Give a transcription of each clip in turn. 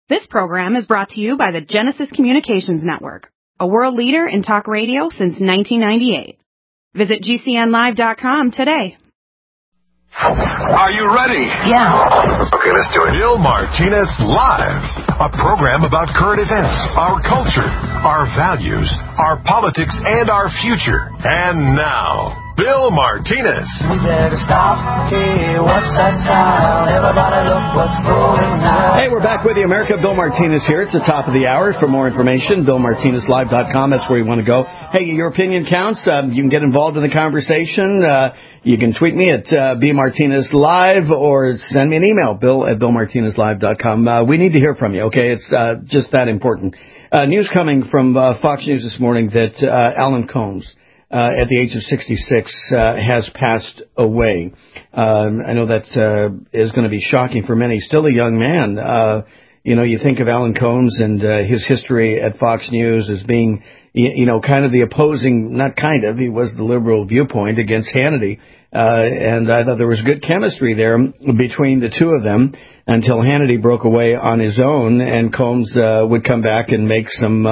This program is brought to you by the Genesis Communications Network, a world leader in talk radio since 1998. Visit GCNlive.com today. Are you ready? Yeah. Okay, let's do it. Bill Martinez Live, a program about current events, our culture, our values, our politics, and our future. And now, Bill Martinez. We better stop. Hey, what's that sound? Everybody look what's going on. Hey, we're back with you, America. Bill Martinez here. It's the top of the hour. For more information, BillMartinezLive.com. That's where you want to go. Hey, your opinion counts. You can get involved in the conversation. You can tweet me at BMartinezLive or send me an email, Bill@BillMartinezLive.com. We need to hear from you, okay? It's just that important. News coming from Fox News this morning that Alan Colmes, at the age of 66, has passed away. I know that is going to be shocking for many. Still a young man. You think of Alan Colmes and his history at Fox News as being, kind of the opposing, not kind of, he was the liberal viewpoint against Hannity. And I thought there was good chemistry there between the two of them until Hannity broke away on his own, and Colmes would come back and make some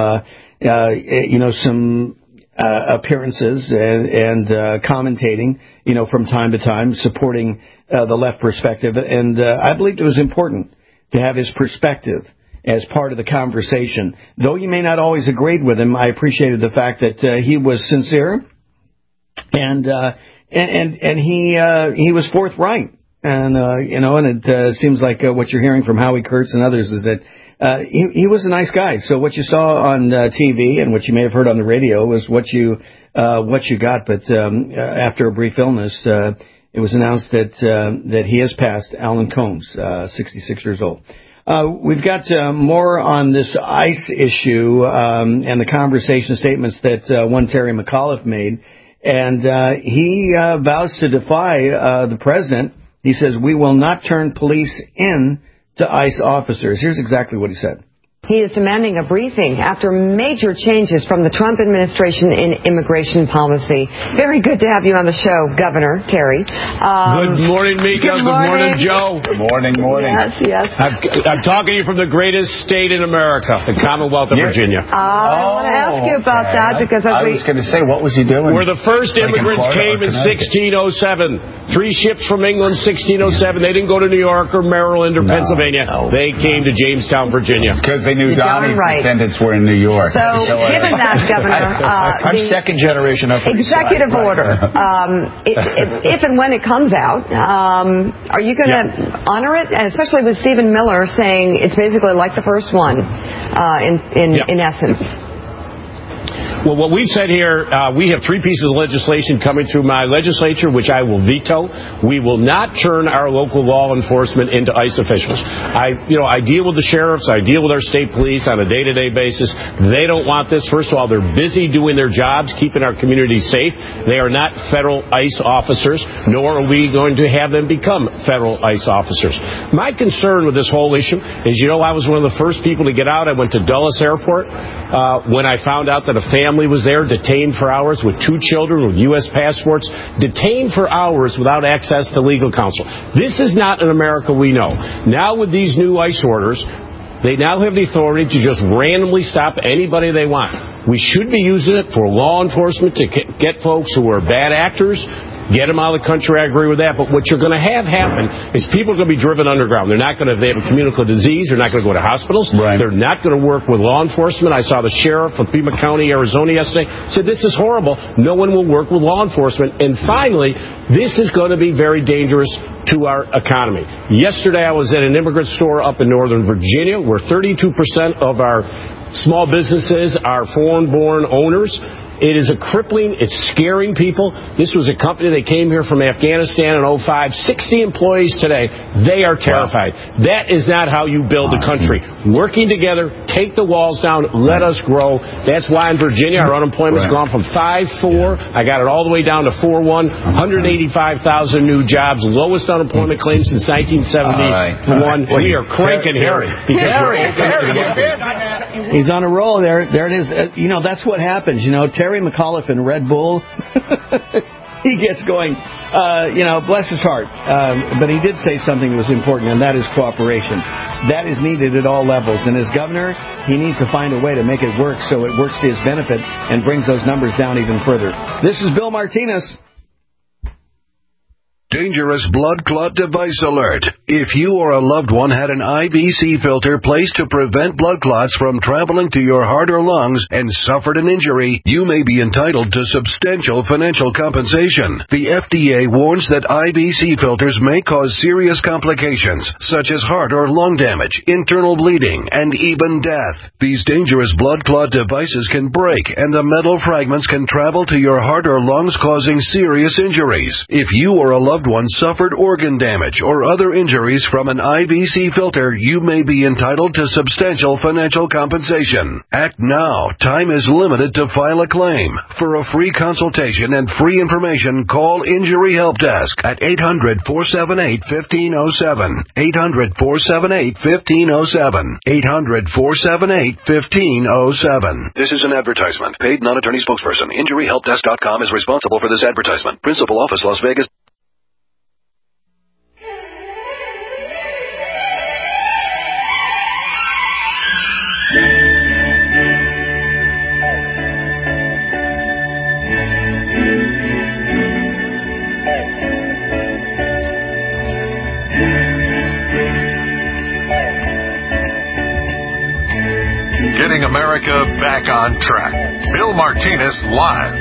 appearances and commentating, from time to time, supporting the left perspective. And I believed it was important to have his perspective as part of the conversation. Though you may not always agreed with him, I appreciated the fact that he was sincere and he was forthright. And it seems like what you're hearing from Howie Kurtz and others is that he was a nice guy. So what you saw on TV and what you may have heard on the radio was what you got. But after a brief illness, it was announced that he has passed. Alan Colmes, 66 years old. We've got more on this ICE issue and the conversation statements that one Terry McAuliffe made. And he vows to defy the president. He says, "We will not turn police in to ICE officers." Here's exactly what he said. He is demanding a briefing after major changes from the Trump administration in immigration policy. Very good to have you on the show, Governor Terry. Good morning, Mika. Good morning, Joe. Good morning. Yes. I'm talking to you from the greatest state in America, the Commonwealth of Virginia. I want to ask you about that because I was going to say, what was he doing? Where the first immigrants came in 1607. 3 ships from England, 1607. They didn't go to New York or Maryland or Pennsylvania. No. They came to Jamestown, Virginia. Because they knew Donnie's descendants were in New York. So given that, Governor, I'm second generation of executive order. If and when it comes out, are you going to honor it? And especially with Stephen Miller saying it's basically like the first one, in essence. Well, what we've said here, we have 3 pieces of legislation coming through my legislature, which I will veto. We will not turn our local law enforcement into ICE officials. I deal with the sheriffs. I deal with our state police on a day-to-day basis. They don't want this. First of all, they're busy doing their jobs, keeping our communities safe. They are not federal ICE officers, nor are we going to have them become federal ICE officers. My concern with this whole issue is, I was one of the first people to get out. I went to Dulles Airport when I found out that a family was there detained for hours with 2 children with U.S. passports, detained for hours without access to legal counsel. This is not an America we know. Now with these new ICE orders, they now have the authority to just randomly stop anybody they want. We should be using it for law enforcement to get folks who are bad actors, get them out of the country. I agree with that. But what you're going to have happen is people are going to be driven underground. They have a communicable disease. They're not going to go to hospitals. Right. They're not going to work with law enforcement. I saw the sheriff of Pima County, Arizona yesterday, said this is horrible. No one will work with law enforcement. And finally, this is going to be very dangerous to our economy. Yesterday, I was at an immigrant store up in Northern Virginia where 32% of our small businesses are foreign-born owners. It is it's scaring people. This was a company that came here from Afghanistan in 2005. 60 employees today. They are terrified. Wow. That is not how you build a country. Working together, take the walls down, let us grow. That's why in Virginia our unemployment's gone from 5.4. I got it all the way down to 4.1. 185,000 new jobs. Lowest unemployment claim since 1971. All right. We are cranking Harry. He's on a roll there. There it is. That's what happens. Terry McAuliffe and Red Bull. he gets going. Bless his heart. But he did say something that was important, and that is cooperation. That is needed at all levels. And as governor, he needs to find a way to make it work so it works to his benefit and brings those numbers down even further. This is Bill Martinez. Dangerous blood clot device alert. If you or a loved one had an IVC filter placed to prevent blood clots from traveling to your heart or lungs and suffered an injury, you may be entitled to substantial financial compensation. The FDA warns that IVC filters may cause serious complications, such as heart or lung damage, internal bleeding, and even death. These dangerous blood clot devices can break, and the metal fragments can travel to your heart or lungs, causing serious injuries. If you or a loved one suffered organ damage or other injuries from an IVC filter, you may be entitled to substantial financial compensation. Act now. Time is limited to file a claim. For a free consultation and free information, call Injury Help Desk at 800-478-1507. 800-478-1507. 800-478-1507. This is an advertisement. Paid non-attorney spokesperson. InjuryHelpDesk.com is responsible for this advertisement. Principal office, Las Vegas. Getting America back on track. Bill Martinez Live.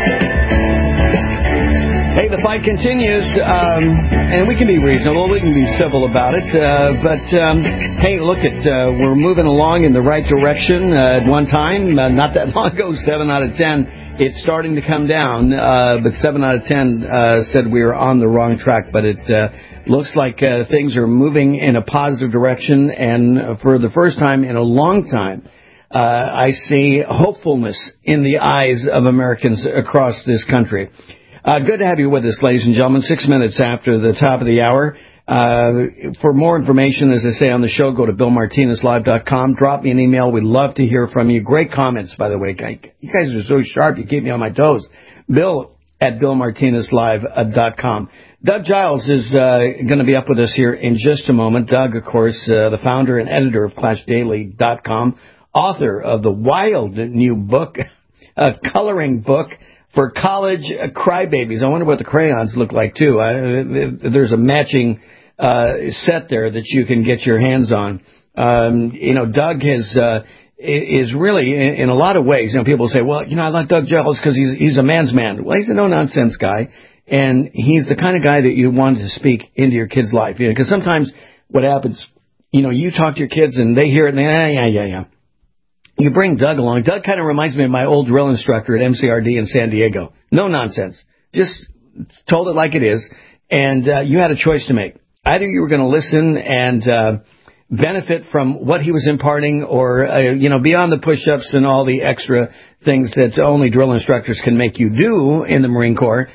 Hey, the fight continues, and we can be reasonable, we can be civil about it, but hey, look, we're moving along in the right direction. At one time, not that long ago, 7 out of 10, it's starting to come down, but 7 out of 10 said we were on the wrong track, but it looks like things are moving in a positive direction, and for the first time in a long time, I see hopefulness in the eyes of Americans across this country. Good to have you with us, ladies and gentlemen. 6 minutes after the top of the hour. For more information, as I say on the show, go to BillMartinezLive.com. Drop me an email. We'd love to hear from you. Great comments, by the way. You guys are so sharp. You keep me on my toes. Bill at BillMartinezLive.com. Doug Giles is going to be up with us here in just a moment. Doug, of course, the founder and editor of ClashDaily.com, author of the wild new book, a coloring book for college crybabies. I wonder what the crayons look like, too. There's a matching set there that you can get your hands on. Doug is really, in a lot of ways, people say, well, I like Doug Giles because he's a man's man. Well, he's a no-nonsense guy, and he's the kind of guy that you want to speak into your kid's life. Because sometimes what happens, you talk to your kids, and they hear it, and yeah. You bring Doug along. Doug kind of reminds me of my old drill instructor at MCRD in San Diego. No nonsense. Just told it like it is. And you had a choice to make. Either you were going to listen and benefit from what he was imparting or, beyond the push-ups and all the extra things that only drill instructors can make you do in the Marine Corps.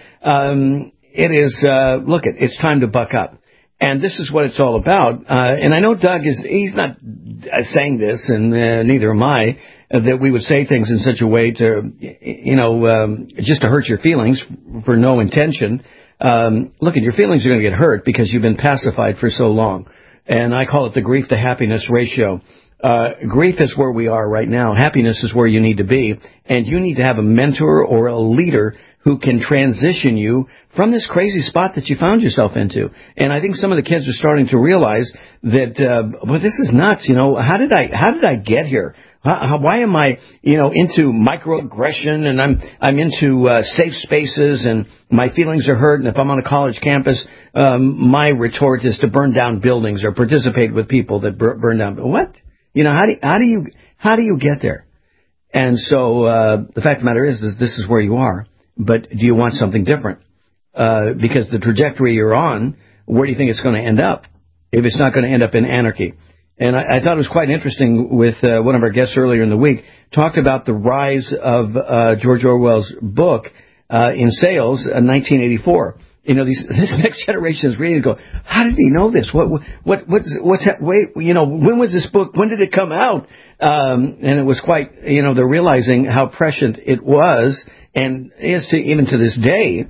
It's time to buck up. And this is what it's all about. And I know Doug he's not saying this, and neither am I, that we would say things in such a way to, just to hurt your feelings for no intention. Your feelings are going to get hurt because you've been pacified for so long. And I call it the grief to happiness ratio. Grief is where we are right now. Happiness is where you need to be. And you need to have a mentor or a leader who can transition you from this crazy spot that you found yourself into. And I think some of the kids are starting to realize that, this is nuts. How did I get here? Why am I, into microaggression, and I'm into safe spaces, and my feelings are hurt, and if I'm on a college campus, my retort is to burn down buildings or participate with people that burn down. What? How do you get there? And so the fact of the matter is this is where you are. But do you want something different? Because the trajectory you're on, where do you think it's going to end up? If it's not going to end up in anarchy. And I thought it was quite interesting with one of our guests earlier in the week, talked about the rise of George Orwell's book in sales in 1984. This next generation is reading and go, how did he know this? What's that? Wait, when was this book? When did it come out? And it was quite, they're realizing how prescient it was and is even to this day.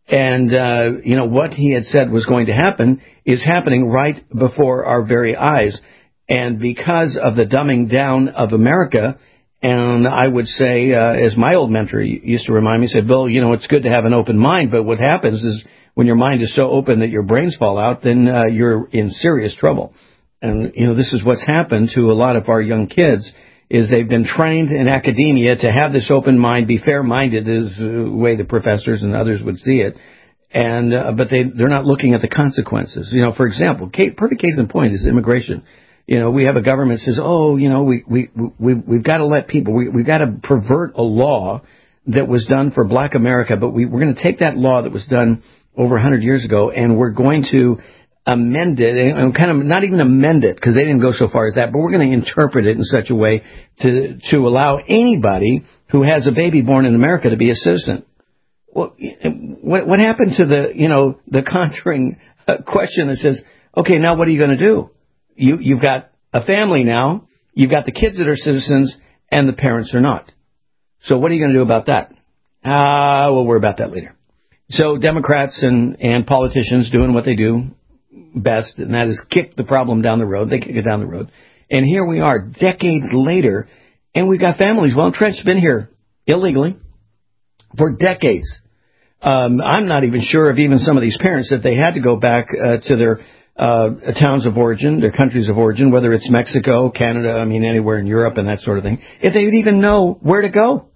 And, what he had said was going to happen is happening right before our very eyes. And because of the dumbing down of America, and I would say, as my old mentor used to remind me, he said, Bill, it's good to have an open mind, but what happens is when your mind is so open that your brains fall out, then you're in serious trouble. And, this is what's happened to a lot of our young kids, is they've been trained in academia to have this open mind, be fair-minded is the way the professors and others would see it. And but they're not looking at the consequences. For example, perfect case in point is immigration. We have a government that says, we've got to let people, we've got to pervert a law that was done for Black America, but we're going to take that law that was done over 100 years ago, and we're going to amend it, and kind of not even amend it, because they didn't go so far as that, but we're going to interpret it in such a way to allow anybody who has a baby born in America to be a citizen. Well, what happened to the conjuring question that says, okay, now what are you going to do? You've got a family now, you've got the kids that are citizens, and the parents are not. So what are you going to do about that? We'll worry about that later. So Democrats and politicians doing what they do best, and that is kick the problem down the road. They kick it down the road. And here we are, decades later, and we've got families well-entrenched, been here illegally for decades. I'm not even sure if even some of these parents, if they had to go back to their towns of origin, their countries of origin, whether it's Mexico, Canada, anywhere in Europe and that sort of thing, if they would even know where to go.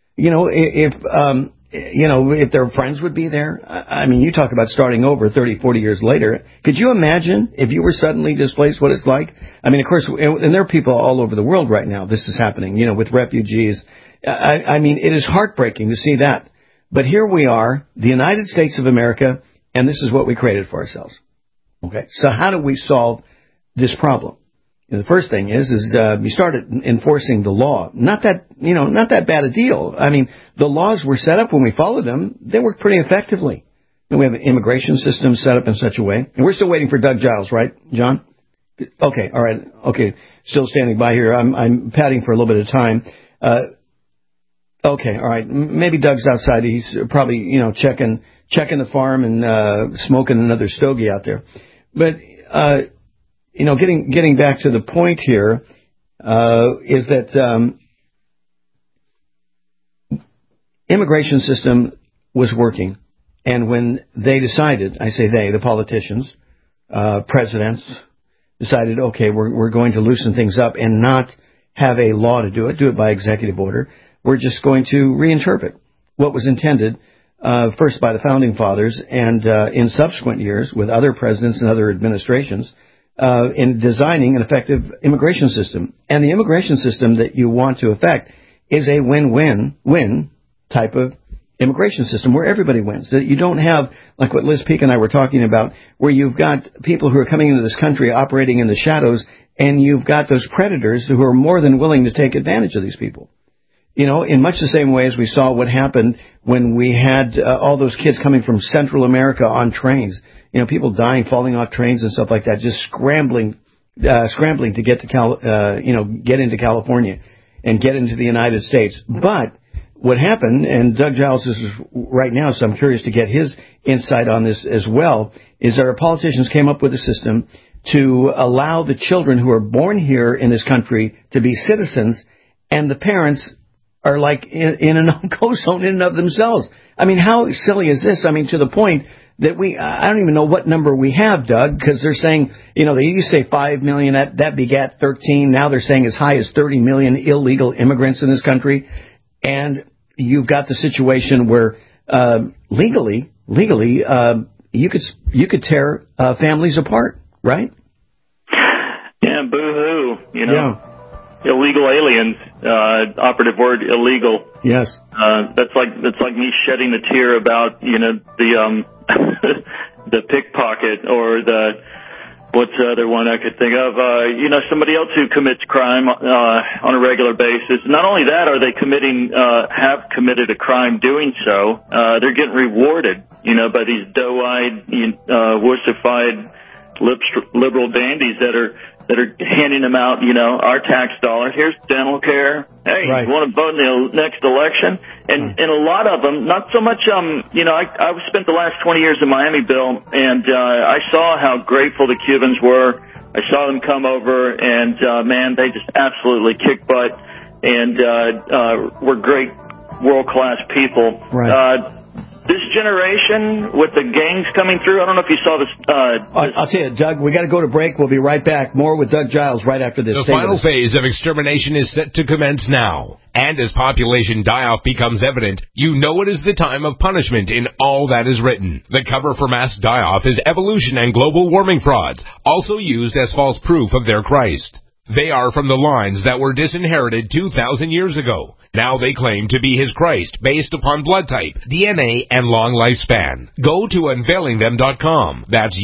If their friends would be there. You talk about starting over 30, 40 years later. Could you imagine if you were suddenly displaced, what it's like? Of course, and there are people all over the world right now, this is happening, with refugees. It is heartbreaking to see that. But here we are, the United States of America, and this is what we created for ourselves. Okay, so how do we solve this problem? The first thing is you started enforcing the law. Not that bad a deal. The laws were set up when we followed them. They worked pretty effectively. And we have an immigration system set up in such a way. And we're still waiting for Doug Giles, right, John? Okay, all right. Okay, still standing by here. I'm padding for a little bit of time. Okay, all right. Maybe Doug's outside. He's probably, checking the farm and smoking another stogie out there. But getting back to the point here, is that immigration system was working. And when they decided, I say they, the politicians, presidents, decided, okay, we're going to loosen things up and not have a law to do it by executive order. We're just going to reinterpret what was intended, first by the Founding Fathers and in subsequent years with other presidents and other administrations, in designing an effective immigration system. And the immigration system that you want to effect is a win-win-win type of immigration system where everybody wins. That you don't have, like what Liz Peek and I were talking about, where you've got people who are coming into this country operating in the shadows, and you've got those predators who are more than willing to take advantage of these people. In much the same way as we saw what happened when we had all those kids coming from Central America on trains. People dying, falling off trains and stuff like that, just scrambling to get to get into California and get into the United States. But what happened, and Doug Giles is right now, so I'm curious to get his insight on this as well, is our politicians came up with a system to allow the children who are born here in this country to be citizens, and the parents are like in a no-go zone in and of themselves. How silly is this? To the point that I don't even know what number we have, Doug, because they're saying, they used to say 5 million, that begat 13. Now they're saying as high as 30 million illegal immigrants in this country. And you've got the situation where legally, you could tear families apart, right? Yeah, boo-hoo, Yeah. Illegal aliens, operative word, illegal. Yes. That's like me shedding a tear about, the pickpocket or what's the other one I could think of? Somebody else who commits crime, on a regular basis. Not only that, are they have committed a crime doing so, they're getting rewarded, by these doe-eyed, wussified liberal dandies that are that are handing them out, our tax dollars. Here's dental care. Hey, you want to vote in the next election? And a lot of them, not so much, I spent the last 20 years in Miami, Bill, and I saw how grateful the Cubans were. I saw them come over, and, man, they just absolutely kicked butt and were great world-class people. Right. This generation, with the gangs coming through, I don't know if you saw this. I'll tell you, Doug, we got to go to break. We'll be right back. More with Doug Giles right after this. The final phase of extermination is set to commence now. And as population die-off becomes evident, you know it is the time of punishment in all that is written. The cover for mass die-off is evolution and global warming frauds, also used as false proof of their Christ. They are from the lines that were disinherited 2,000 years ago. Now they claim to be his Christ based upon blood type, DNA, and long lifespan. Go to unveilingthem.com. That's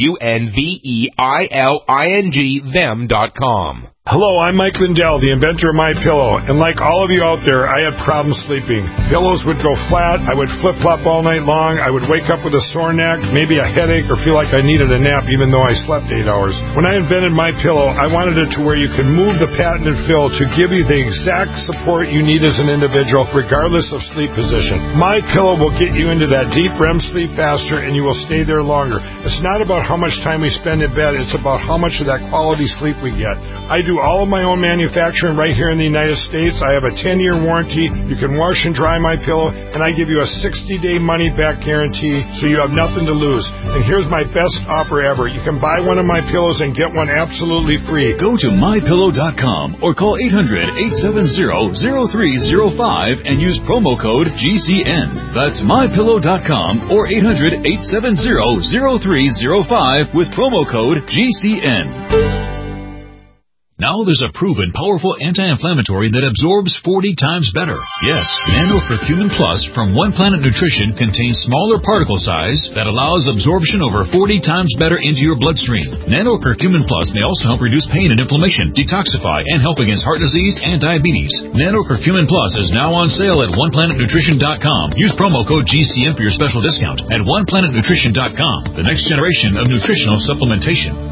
UNVEILING them.com. Hello, I'm Mike Lindell, the inventor of MyPillow, and like all of you out there, I had problems sleeping. Pillows would go flat, I would flip-flop all night long, I would wake up with a sore neck, maybe a headache, or feel like I needed a nap even though I slept 8 hours. When I invented MyPillow, I wanted it to where you could move the patented fill to give you the exact support you need as an individual, regardless of sleep position. MyPillow will get you into that deep REM sleep faster, and you will stay there longer. It's not about how much time we spend in bed, it's about how much of that quality sleep we get. I do all of my own manufacturing right here in the United States. I have a 10-year warranty. You can wash and dry my pillow, and I give you a 60-day money-back guarantee, so you have nothing to lose. And here's my best offer ever. You can buy one of my pillows and get one absolutely free. Go to MyPillow.com or call 800-870-0305 and use promo code GCN. That's MyPillow.com or 800-870-0305 with promo code GCN. Now there's a proven powerful anti-inflammatory that absorbs 40 times better. Yes, Nano-Curcumin Plus from One Planet Nutrition contains smaller particle size that allows absorption over 40 times better into your bloodstream. Nano-Curcumin Plus may also help reduce pain and inflammation, detoxify, and help against heart disease and diabetes. Nano-Curcumin Plus is now on sale at OnePlanetNutrition.com. Use promo code GCN for your special discount at OnePlanetNutrition.com. The next generation of nutritional supplementation.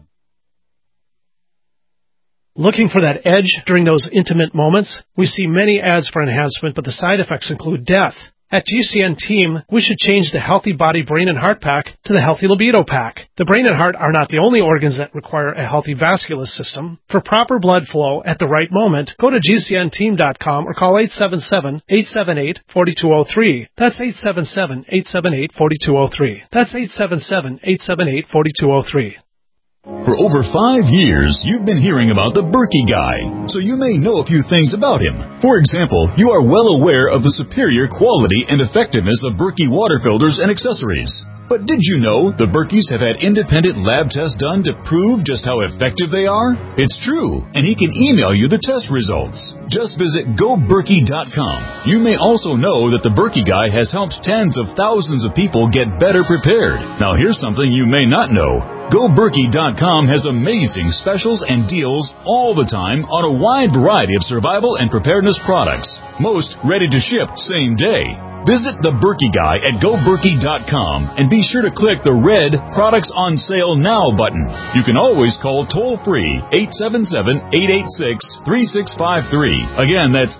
Looking for that edge during those intimate moments? We see many ads for enhancement, but the side effects include death. At GCN Team, we should change the Healthy Body, Brain, and Heart Pack to the Healthy Libido Pack. The brain and heart are not the only organs that require a healthy vascular system. For proper blood flow at the right moment, go to GCNteam.com or call 877-878-4203. That's 877-878-4203. That's 877-878-4203. For over 5 years, you've been hearing about the Berkey Guy, so you may know a few things about him. For example, you are well aware of the superior quality and effectiveness of Berkey water filters and accessories. But did you know the Berkeys have had independent lab tests done to prove just how effective they are? It's true, and he can email you the test results. Just visit GoBerkey.com. You may also know that the Berkey Guy has helped tens of thousands of people get better prepared. Now here's something you may not know. GoBerkey.com has amazing specials and deals all the time on a wide variety of survival and preparedness products. Most ready to ship same day. Visit the Berkey Guy at GoBerkey.com and be sure to click the red Products on Sale Now button. You can always call toll-free 877-886-3653. Again, that's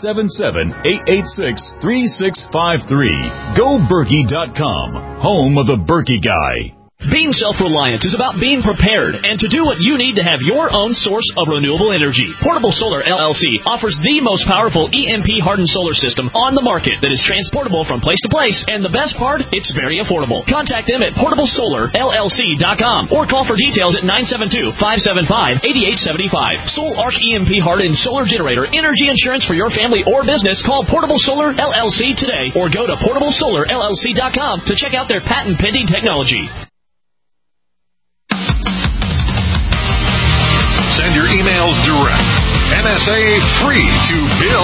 877-886-3653. GoBerkey.com, home of the Berkey Guy. Being self-reliant is about being prepared and to do what you need to have your own source of renewable energy. Portable Solar LLC offers the most powerful EMP-hardened solar system on the market that is transportable from place to place. And the best part, it's very affordable. Contact them at PortableSolarLLC.com or call for details at 972-575-8875. Soul Arc EMP-hardened solar generator energy insurance for your family or business. Call Portable Solar LLC today or go to PortableSolarLLC.com to check out their patent-pending technology. Send your emails direct. NSA free to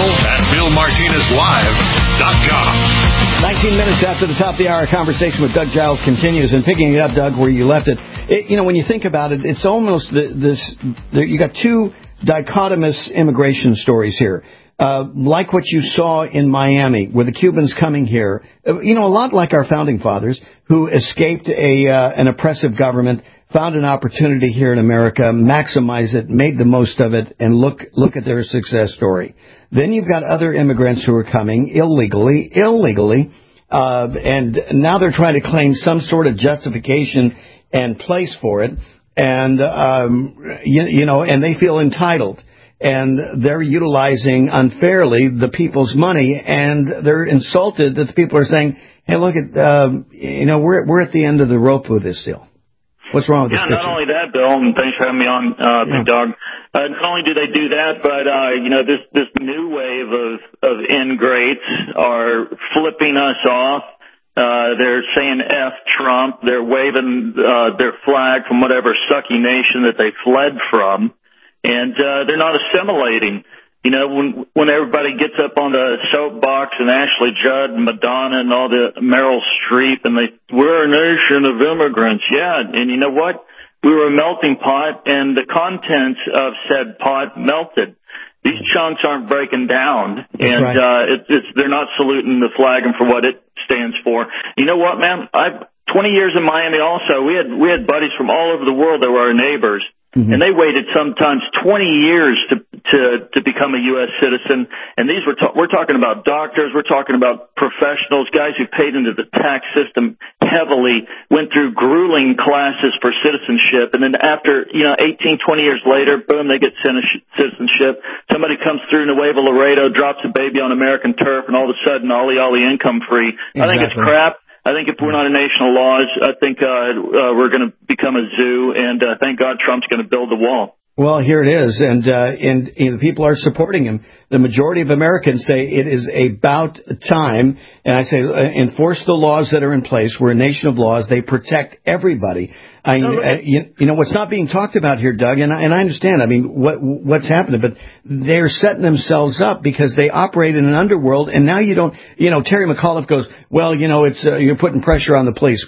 bill@BillMartinezLive.com. 19 minutes after the top of the hour, conversation with Doug Giles continues. And picking it up, Doug, where you left it, when you think about it, it's almost you got two dichotomous immigration stories here. Like what you saw in Miami, where the Cubans coming here, a lot like our founding fathers who escaped an oppressive government, found an opportunity here in America, maximized it, made the most of it, and look at their success story. Then you've got other immigrants who are coming illegally, and now they're trying to claim some sort of justification and place for it, and and they feel entitled, and they're utilizing unfairly the people's money, and they're insulted that the people are saying, "Hey, look at we're at the end of the rope with this deal." What's wrong with this? Yeah, not only that, Bill, and thanks for having me on, Big Dog. Not only do they do that, but this new wave of ingrates are flipping us off. They're saying F Trump. They're waving their flag from whatever sucky nation that they fled from, and they're not assimilating. When everybody gets up on the soapbox and Ashley Judd and Madonna and all the Meryl Streep and we're a nation of immigrants. Yeah, and you know what? We were a melting pot, and the contents of said pot melted. These chunks aren't breaking down, and they're not saluting the flag and for what it stands for. You know what, man? 20 years in Miami also, we had buddies from all over the world that were our neighbors. Mm-hmm. And they waited sometimes 20 years to become a U.S. citizen. And these we're talking about doctors, we're talking about professionals, guys who paid into the tax system heavily, went through grueling classes for citizenship. And then after, 18, 20 years later, boom, they get citizenship. Somebody comes through Nuevo Laredo, drops a baby on American turf, and all of a sudden, ollie income free. Exactly. I think it's crap. I think if we're not a nation of laws, I think we're going to become a zoo, and thank God Trump's going to build the wall. Well, here it is, and the people are supporting him. The majority of Americans say it is about time, and I say enforce the laws that are in place. We're a nation of laws. They protect everybody. What's not being talked about here, Doug, and I understand. I mean, what's happening, but they're setting themselves up because they operate in an underworld, and now you don't. Terry McAuliffe goes, well, it's you're putting pressure on the police.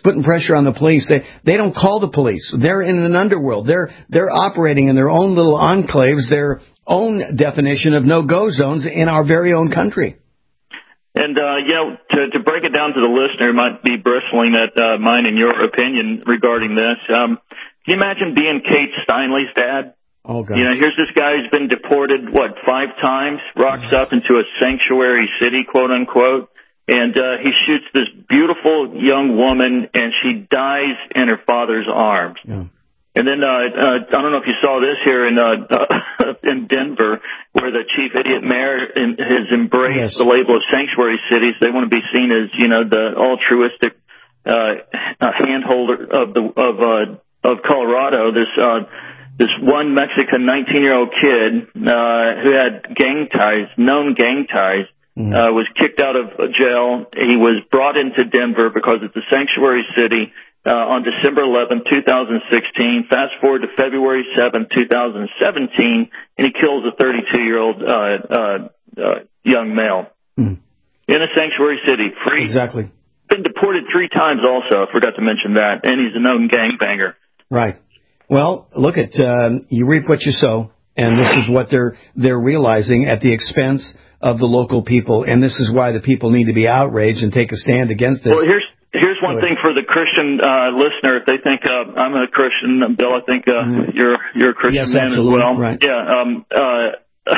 They don't call the police. They're in an underworld. They're operating in their own little enclaves, their own definition of no-go zones in our very own country. And, to break it down to the listener who might be bristling at mine and your opinion regarding this, can you imagine being Kate Steinle's dad? Oh, God. Here's this guy who's been deported, 5 times, rocks up into a sanctuary city, quote-unquote, and he shoots this beautiful young woman, and she dies in her father's arms. Yeah. And then I don't know if you saw this here in Denver, where the chief idiot mayor has embraced the label of sanctuary cities. They want to be seen as the altruistic handholder of Colorado. This one Mexican 19-year-old kid who had known gang ties. Was kicked out of jail. He was brought into Denver because it's a sanctuary city. On December 11, 2016, fast forward to February 7, 2017, and he kills a 32-year-old young male in a sanctuary city, free. Exactly. Been deported 3 times also, I forgot to mention that, and he's a known gangbanger. Right. Well, look at you reap what you sow, and this is what they're realizing at the expense of the local people, and this is why the people need to be outraged and take a stand against this. Well, Here's one thing for the Christian listener. If they think I'm a Christian, Bill, I think you're a Christian man absolutely. As well. Right. Yeah.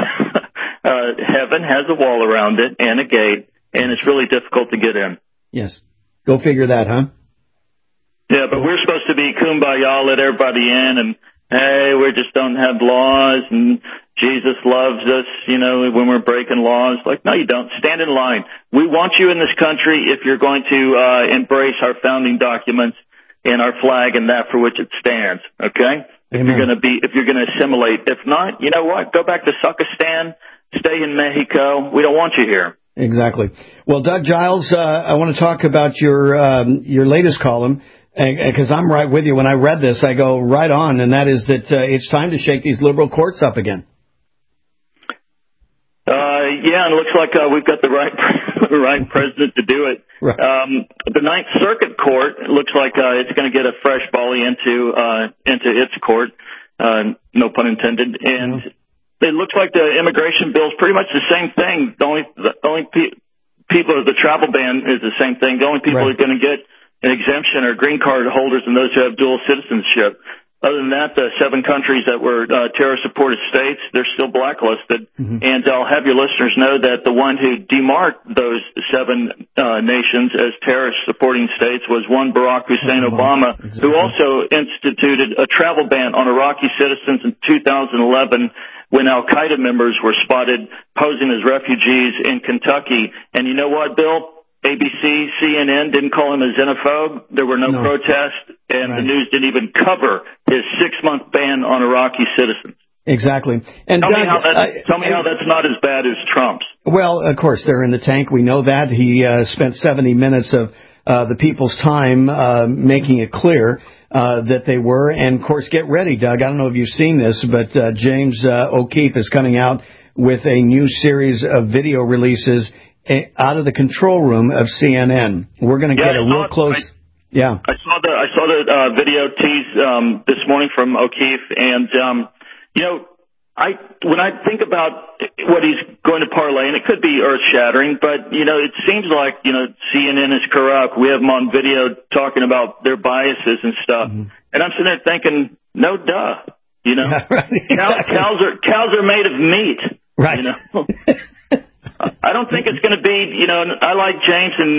Heaven has a wall around it and a gate, and it's really difficult to get in. Yes. Go figure that, huh? Yeah, but we're supposed to be kumbaya, let everybody in, and hey, we just don't have laws, and Jesus loves us, when we're breaking laws. Like, no, you don't. Stand in line. We want you in this country if you're going to embrace our founding documents and our flag and that for which it stands. Okay? Amen. If you're going to assimilate. If not, you know what? Go back to Suckistan. Stay in Mexico. We don't want you here. Exactly. Well, Doug Giles, I want to talk about your latest column. Because I'm right with you. When I read this, I go right on, and that is that it's time to shake these liberal courts up again. And it looks like we've got the right president to do it. Right. The Ninth Circuit Court looks like it's going to get a fresh volley into its court, no pun intended, and it looks like the immigration bill is pretty much the same thing. The only people, the travel ban is the same thing. The only people who are going to get an exemption are green card holders and those who have dual citizenship. Other than that, the 7 countries that were terror-supported states, they're still blacklisted. And I'll have your listeners know that the one who demarked those 7 nations as terrorist-supporting states was one Barack Hussein Obama, who also instituted a travel ban on Iraqi citizens in 2011 when al-Qaeda members were spotted posing as refugees in Kentucky. And you know what, Bill? ABC, CNN didn't call him a xenophobe. There were no protests, and the news didn't even cover his 6-month ban on Iraqi citizens. Exactly. And tell me how that's not as bad as Trump's. Well, of course, they're in the tank. We know that. He spent 70 minutes of the people's time making it clear that they were. And, of course, get ready, Doug. I don't know if you've seen this, but James O'Keefe is coming out with a new series of video releases out of the control room of CNN. We're going to get a real close. I saw the video tease this morning from O'Keefe, and when I think about what he's going to parlay, and it could be earth-shattering, but it seems like CNN is corrupt. We have them on video talking about their biases and stuff, and I'm sitting there thinking, no duh, cows are made of meat, right? I don't think it's going to be, I like James and,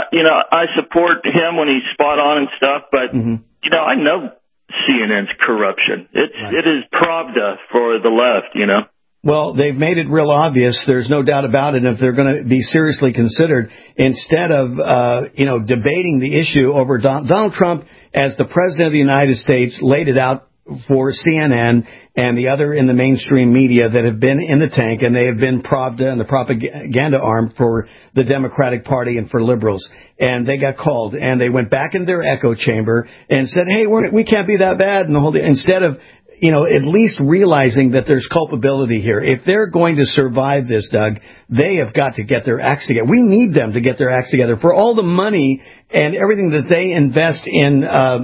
I support him when he's spot on and stuff, but, I know CNN's corruption. It is Pravda for the left, Well, they've made it real obvious. There's no doubt about it. If they're going to be seriously considered, instead of, debating the issue over Donald Trump as the president of the United States laid it out for CNN and the other in the mainstream media that have been in the tank, and they have been Pravda and the propaganda arm for the Democratic Party and for liberals. And they got called, and they went back in their echo chamber and said, hey, we can't be that bad. And the whole instead of, at least realizing that there's culpability here. If they're going to survive this, Doug, they have got to get their acts together. We need them to get their acts together for all the money and everything that they invest in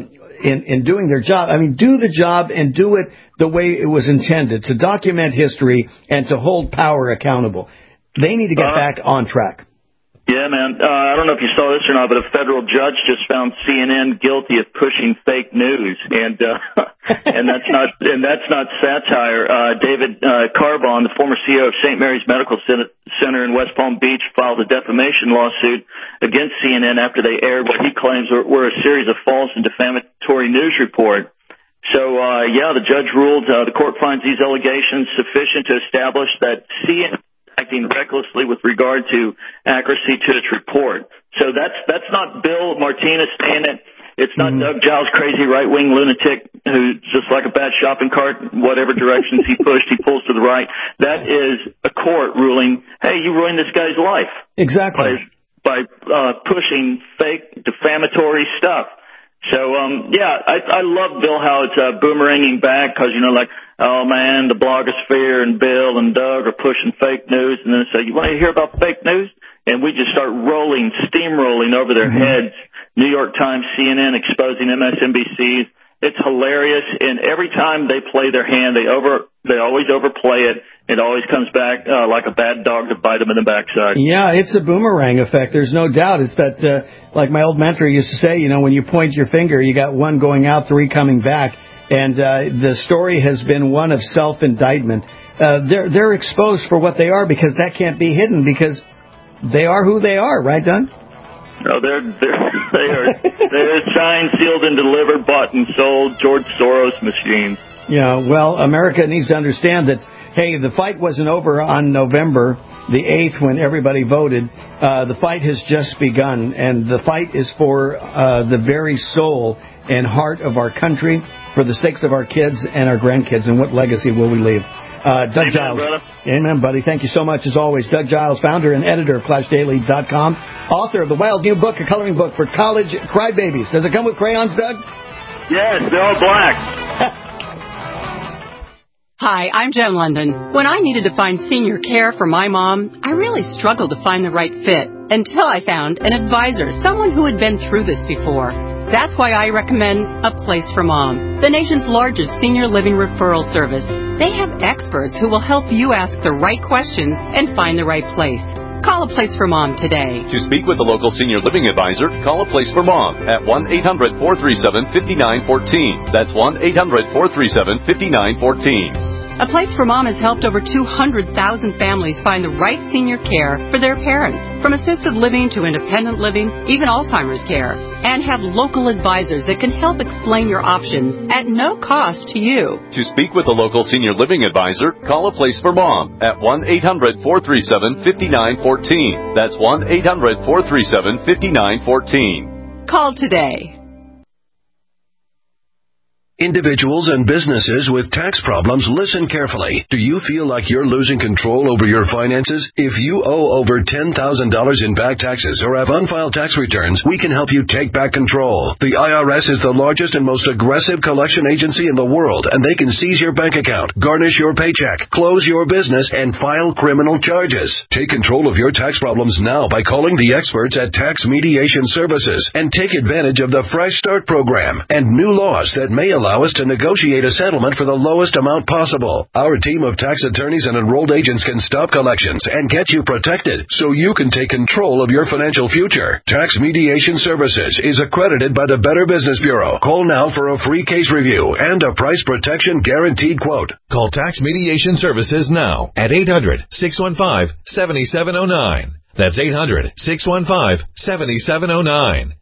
doing their job. I mean, do the job and do it the way it was intended, to document history and to hold power accountable. They need to get back on track. Yeah, man. I don't know if you saw this or not, but a federal judge just found CNN guilty of pushing fake news, and that's not satire. David Carbon, the former CEO of St. Mary's Medical Center in West Palm Beach, filed a defamation lawsuit against CNN after they aired what he claims were a series of false and defamatory news reports. So, the judge ruled the court finds these allegations sufficient to establish that CNN acting recklessly with regard to accuracy to its report. So that's not Bill Martinez saying it. It's not Doug Giles, crazy right-wing lunatic who's just like a bad shopping cart. Whatever directions he pushed, he pulls to the right. That is a court ruling, hey, you ruined this guy's life. Exactly. By pushing fake, defamatory stuff. So, I love, Bill, how it's boomeranging back because, oh, man, the blogosphere and Bill and Doug are pushing fake news. And then say, you want to hear about fake news? And we just start steamrolling over their heads. New York Times, CNN exposing MSNBCs. It's hilarious. And every time they play their hand, they always overplay it. It always comes back like a bad dog to bite them in the backside. Yeah, it's a boomerang effect. There's no doubt. It's that, like my old mentor used to say, when you point your finger, you got one going out, 3 coming back. And the story has been one of self-indictment. They're exposed for what they are because that can't be hidden because they are who they are, right, Don? No, they're signed, sealed, and delivered, bought and sold George Soros machines. Yeah, well, America needs to understand that, hey, the fight wasn't over on November the 8th when everybody voted. The fight has just begun, and the fight is for the very soul and heart of our country, for the sakes of our kids and our grandkids, and what legacy will we leave? Doug Giles. Brother. Amen, buddy. Thank you so much, as always. Doug Giles, founder and editor of ClashDaily.com, author of the wild new book, a coloring book for college crybabies. Does it come with crayons, Doug? Yes, they're all black. Hi, I'm Jen London. When I needed to find senior care for my mom, I really struggled to find the right fit until I found an advisor, someone who had been through this before. That's why I recommend A Place for Mom, the nation's largest senior living referral service. They have experts who will help you ask the right questions and find the right place. Call A Place for Mom today. To speak with the local senior living advisor, call A Place for Mom at 1-800-437-5914. That's 1-800-437-5914. A Place for Mom has helped over 200,000 families find the right senior care for their parents, from assisted living to independent living, even Alzheimer's care, and have local advisors that can help explain your options at no cost to you. To speak with a local senior living advisor, call A Place for Mom at 1-800-437-5914. That's 1-800-437-5914. Call today. Individuals and businesses with tax problems, listen carefully. Do you feel like you're losing control over your finances? If you owe over $10,000 in back taxes or have unfiled tax returns, we can help you take back control. The IRS is the largest and most aggressive collection agency in the world, and they can seize your bank account, garnish your paycheck, close your business, and file criminal charges. Take control of your tax problems now by calling the experts at Tax Mediation Services and take advantage of the Fresh Start program and new laws that may allow us to negotiate a settlement for the lowest amount possible. Our team of tax attorneys and enrolled agents can stop collections and get you protected so you can take control of your financial future. Tax Mediation Services is accredited by the Better Business Bureau. Call now for a free case review and a price protection guaranteed quote. Call Tax Mediation Services now at 800-615-7709. That's 800-615-7709.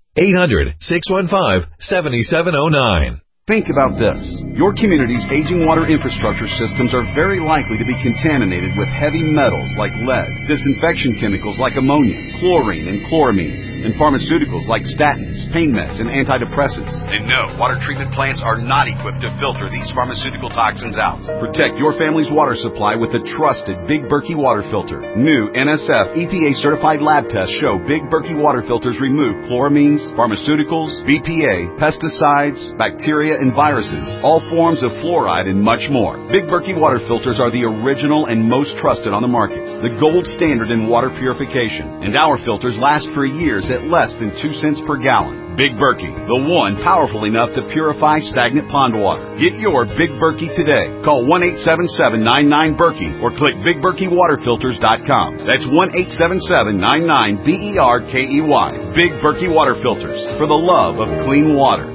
800-615-7709. Think about this. Your community's aging water infrastructure systems are very likely to be contaminated with heavy metals like lead, disinfection chemicals like ammonia, chlorine and chloramines, and pharmaceuticals like statins, pain meds, and antidepressants. And no, water treatment plants are not equipped to filter these pharmaceutical toxins out. Protect your family's water supply with the trusted Big Berkey water filter. New NSF EPA-certified lab tests show Big Berkey water filters remove chloramines, pharmaceuticals, BPA, pesticides, bacteria, and viruses, all forms of fluoride, and much more. Big Berkey water filters are the original and most trusted on the market, the gold standard in water purification, and our filters last for years at less than 2 cents per gallon. Big Berkey, the one powerful enough to purify stagnant pond water. Get your Big Berkey today. Call 1-877-99-BERKEY or click BigBerkeyWaterFilters.com. That's 1-877-99-BERKEY. Big Berkey Water Filters, for the love of clean water.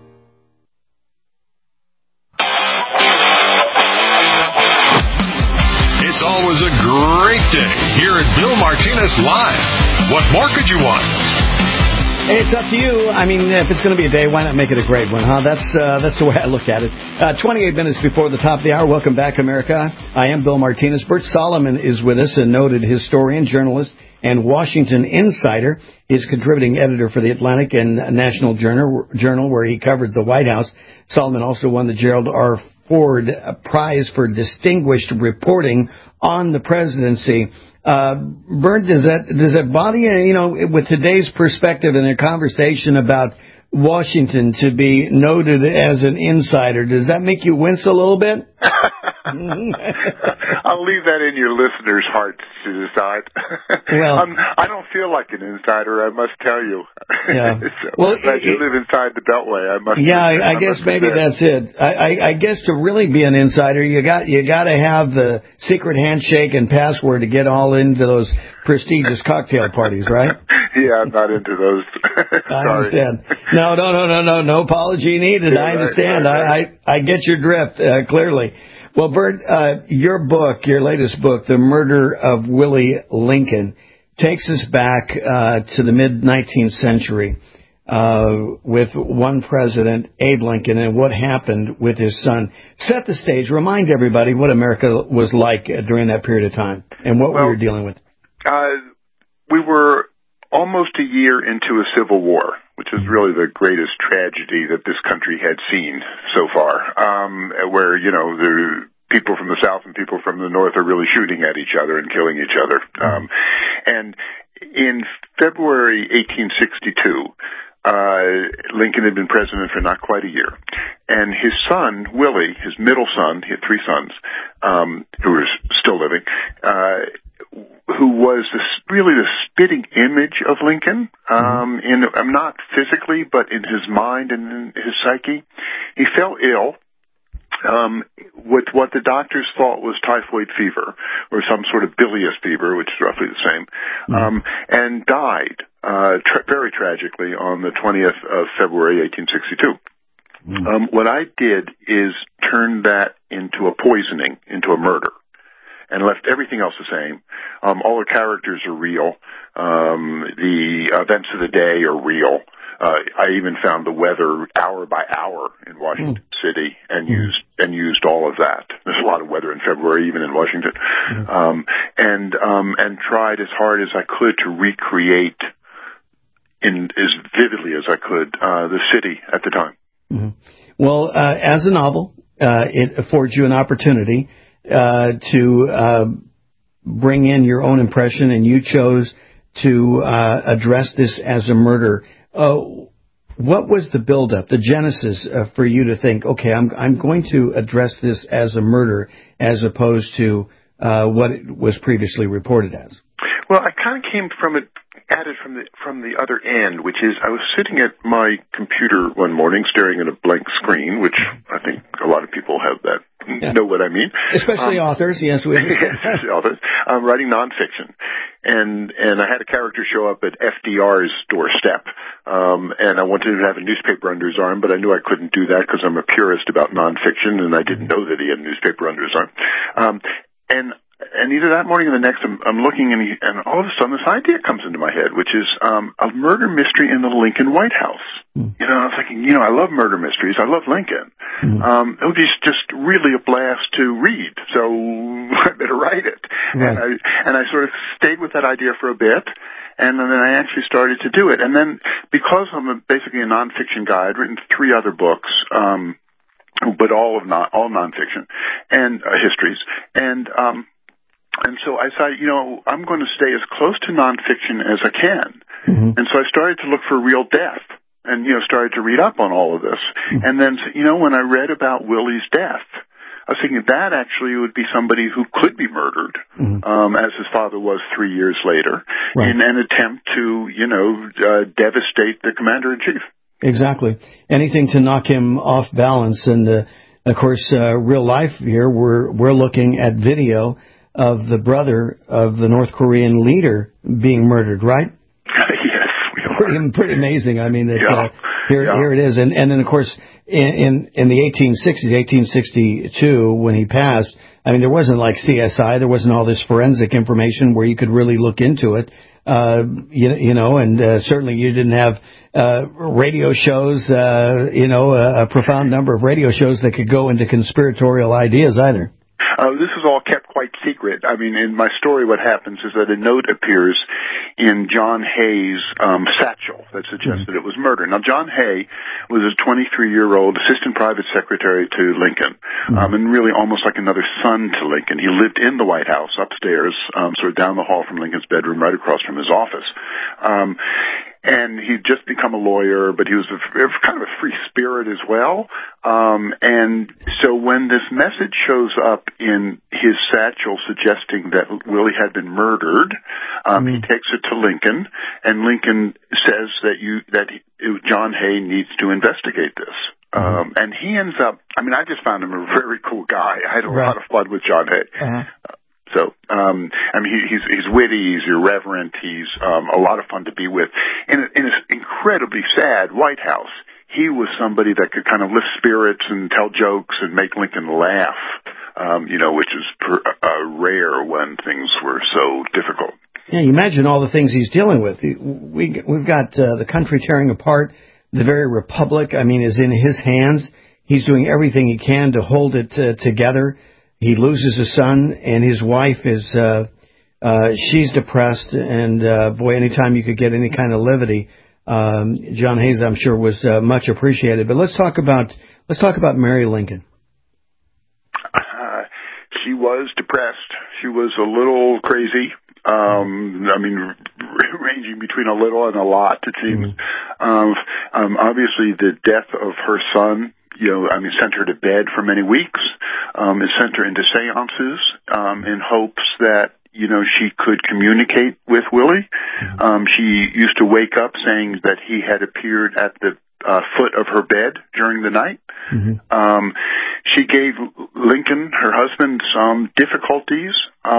It's always a great day here at Bill Martinez Live. What more could you want? Hey, it's up to you. I mean, if it's going to be a day, why not make it a great one, huh? That's the way I look at it. 28 minutes before the top of the hour. Welcome back, America. I am Bill Martinez. Bert Solomon is with us, a noted historian, journalist, and Washington insider. He's contributing editor for the Atlantic and National Journal, where he covered the White House. Solomon also won the Gerald R. Ford Prize for distinguished reporting on the presidency. Bert, does that bother you? You know, with today's perspective in a conversation about Washington to be noted as an insider, does that make you wince a little bit? I'll leave that in your listeners' hearts to decide. Well, I don't feel like an insider, I must tell you. Yeah. So well, you live inside the Beltway, I must. Yeah, I guess maybe that's it. I guess to really be an insider, you got to have the secret handshake and password to get all into those prestigious cocktail parties, right? Yeah, I'm not into those. I understand. No apology needed. Yeah, I understand. Right. I get your drift clearly. Well, Bert, your latest book, The Murder of Willie Lincoln, takes us back to the mid-19th century with one president, Abe Lincoln, and what happened with his son. Set the stage. Remind everybody what America was like during that period of time and what we were dealing with. We were almost a year into a civil war, which is really the greatest tragedy that this country had seen so far, where, the people from the South and people from the North are really shooting at each other and killing each other. And in February 1862, Lincoln had been president for not quite a year. And his son, Willie, his middle son, he had 3 sons, who were still living, who was really the spitting image of Lincoln, not physically, but in his mind and in his psyche. He fell ill, with what the doctors thought was typhoid fever or some sort of bilious fever, which is roughly the same, and died very tragically on the 20th of February, 1862. What I did is turn that into a poisoning, into a murder, and left everything else the same. All the characters are real. The events of the day are real. I even found the weather hour by hour in Washington City and used all of that. There's a lot of weather in February, even in Washington, and tried as hard as I could to recreate as vividly as I could the city at the time. Well, as a novel, it affords you an opportunity to bring in your own impression, and you chose to address this as a murder. What was the build-up, the genesis for you to think, okay, I'm going to address this as a murder as opposed to what it was previously reported as? Well, I kind of came at it from the other end, which is I was sitting at my computer one morning staring at a blank screen, which I think a lot of people have that, know what I mean. Especially authors, yes. Especially authors. I'm writing nonfiction. And I had a character show up at FDR's doorstep, and I wanted to have a newspaper under his arm, but I knew I couldn't do that because I'm a purist about nonfiction, and I didn't know that he had a newspaper under his arm. And either that morning or the next, I'm looking, and all of a sudden this idea comes into my head, which is a murder mystery in the Lincoln White House. I was thinking, I love murder mysteries. I love Lincoln. It would be just really a blast to read, so I better write it. Right. And I sort of stayed with that idea for a bit, and then I actually started to do it. And then because I'm basically a nonfiction guy, I'd written 3 other books, but all nonfiction and histories, and so I thought, I'm going to stay as close to nonfiction as I can. And so I started to look for real death and, started to read up on all of this. And then, when I read about Willie's death, I was thinking that actually would be somebody who could be murdered, as his father was 3 years later, in an attempt to, devastate the commander-in-chief. Exactly. Anything to knock him off balance. And, of course, real life here, we're looking at video of the brother of the North Korean leader being murdered, right? Yes, we are. Pretty amazing. I mean, here it is. And then, of course, in the 1860s, 1862, when he passed, I mean, there wasn't like CSI. There wasn't all this forensic information where you could really look into it. And certainly you didn't have radio shows, a profound number of radio shows that could go into conspiratorial ideas either. This is all kept quite secret. I mean, in my story, what happens is that a note appears in John Hay's satchel that suggests that it was murder. Now, John Hay was a 23-year-old assistant private secretary to Lincoln, and really almost like another son to Lincoln. He lived in the White House upstairs, sort of down the hall from Lincoln's bedroom, right across from his office. And he'd just become a lawyer, but he was kind of a free spirit as well. And so when this message shows up in his satchel suggesting that Willie had been murdered, he takes it to Lincoln, and Lincoln says that John Hay needs to investigate this. And he ends up, I mean, I just found him a very cool guy. I had a lot of fun with John Hay. So, I mean, he's witty, he's irreverent, he's a lot of fun to be with. In an incredibly sad White House, he was somebody that could kind of lift spirits and tell jokes and make Lincoln laugh, which is rare when things were so difficult. Yeah, you imagine all the things he's dealing with. We've got the country tearing apart. The very republic, I mean, is in his hands. He's doing everything he can to hold it together. He loses a son, and his wife is, she's depressed, and boy, anytime you could get any kind of levity, John Hayes, I'm sure, was much appreciated. But let's talk about Mary Lincoln. She was depressed. She was a little crazy. I mean, ranging between a little and a lot, it seems. Obviously, the death of her son, sent her to bed for many weeks. It sent her into seances, in hopes that, she could communicate with Willie. She used to wake up saying that he had appeared at the foot of her bed during the night. Mm-hmm. She gave Lincoln, her husband, some difficulties.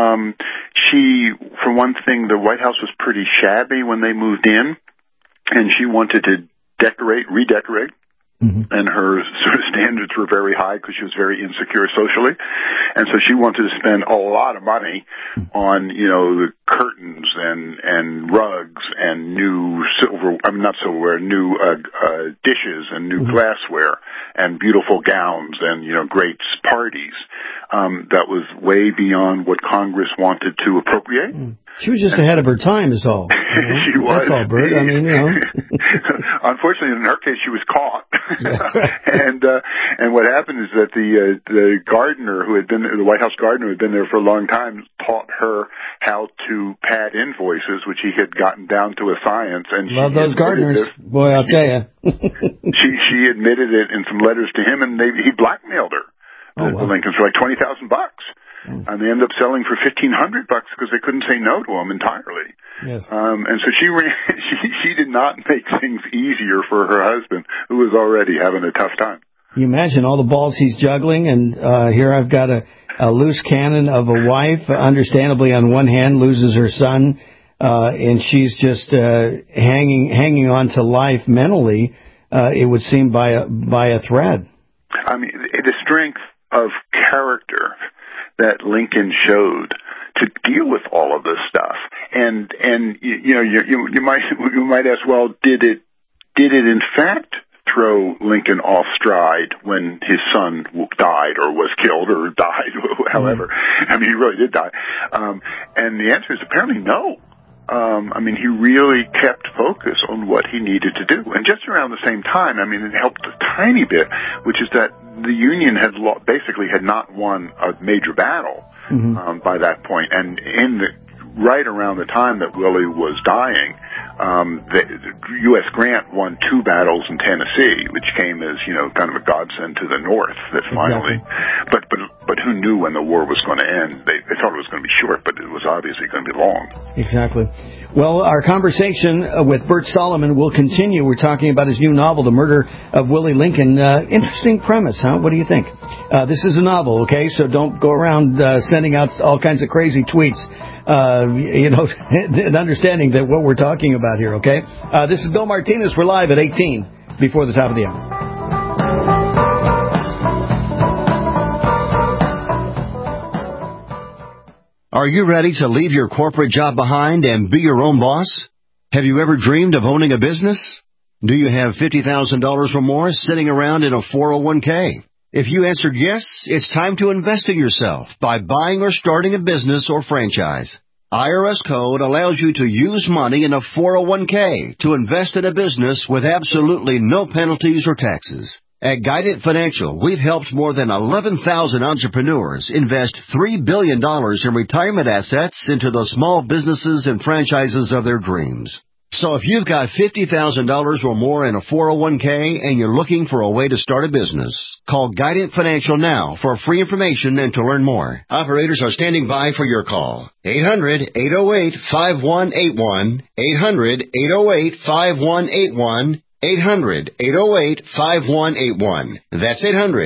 For one thing, the White House was pretty shabby when they moved in, and she wanted to redecorate. Mm-hmm. And her sort of standards were very high because she was very insecure socially. And so she wanted to spend a lot of money on, the curtains and rugs and new new dishes and new glassware and beautiful gowns and, great parties. That was way beyond what Congress wanted to appropriate. She was just ahead of her time is all. She was. That's all, Bert. I mean, Unfortunately, in her case, she was caught. And what happened is that the gardener the White House gardener who had been there for a long time taught her how to pad invoices, which he had gotten down to a science. And love those gardeners. Boy, I'll tell you. She admitted it in some letters to him, and he blackmailed her. The Lincolns for like $20,000. And they ended up selling for $1,500 because they couldn't say no to him entirely. Yes. And so she did not make things easier for her husband, who was already having a tough time. You imagine all the balls he's juggling, and here I've got a loose cannon of a wife, understandably on one hand loses her son, and she's just hanging on to life mentally, it would seem by a thread. I mean, the strength of character that Lincoln showed to deal with all of this stuff, and you might ask, well, did it in fact throw Lincoln off stride when his son died or was killed or died, however? I mean, he really did die, and the answer is apparently no. He really kept focus on what he needed to do. And just around the same time, it helped a tiny bit, which is that the Union basically had not won a major battle by that point. And right around the time that Willie was dying, U.S. Grant won 2 battles in Tennessee, which came as, kind of a godsend to the North that finally, but who knew when the war was going to end? They thought it was going to be short, but it was obviously going to be long. Exactly. Well, our conversation with Bert Solomon will continue. We're talking about his new novel, The Murder of Willie Lincoln. Interesting premise, huh? What do you think? This is a novel, okay? So don't go around sending out all kinds of crazy tweets. And understanding that what we're talking about here, okay? This is Bill Martinez. We're live at 18 before the top of the hour. Are you ready to leave your corporate job behind and be your own boss? Have you ever dreamed of owning a business? Do you have $50,000 or more sitting around in a 401k? If you answered yes, it's time to invest in yourself by buying or starting a business or franchise. IRS code allows you to use money in a 401k to invest in a business with absolutely no penalties or taxes. At Guidant Financial, we've helped more than 11,000 entrepreneurs invest $3 billion in retirement assets into the small businesses and franchises of their dreams. So if you've got $50,000 or more in a 401k and you're looking for a way to start a business, call Guidant Financial now for free information and to learn more. Operators are standing by for your call. 800-808-5181. 800-808-5181. 800-808-5181. That's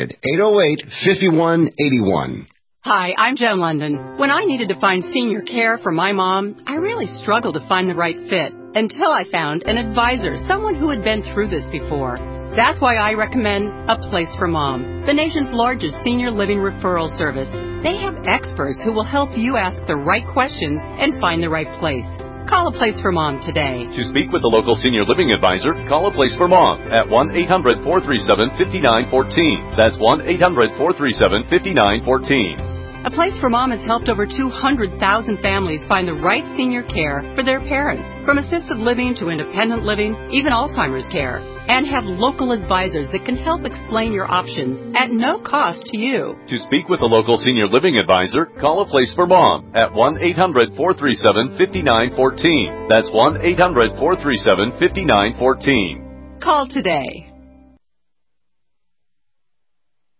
800-808-5181. Hi, I'm Joan London. When I needed to find senior care for my mom, I really struggled to find the right fit until I found an advisor, someone who had been through this before. That's why I recommend A Place for Mom, the nation's largest senior living referral service. They have experts who will help you ask the right questions and find the right place. Call A Place for Mom today. To speak with a local senior living advisor, call A Place for Mom at 1-800-437-5914. That's 1-800-437-5914. A Place for Mom has helped over 200,000 families find the right senior care for their parents, from assisted living to independent living, even Alzheimer's care, and have local advisors that can help explain your options at no cost to you. To speak with a local senior living advisor, call A Place for Mom at 1-800-437-5914. That's 1-800-437-5914. Call today.